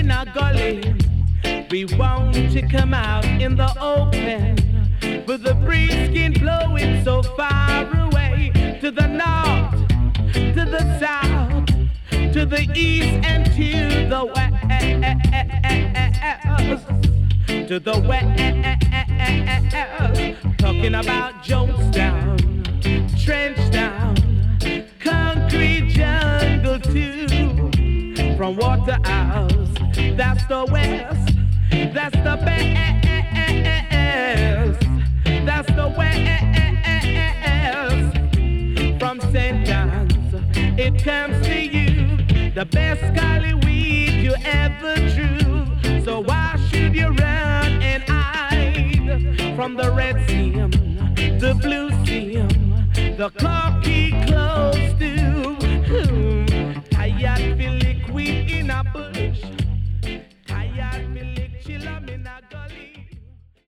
in a gully. We want to come out in the open, with the breeze skin blowing so far away, to the north, to the south, to the east and to the west, to the west. Talking about Jonestown, Trenchtown, Concrete Jungle too. From Waterhouse, that's the west, that's the best, that's the west. From St. John's, it comes to you, the best golly weed you ever drew. So why should you run and hide from the red seam, the blue seam, the clock he close to?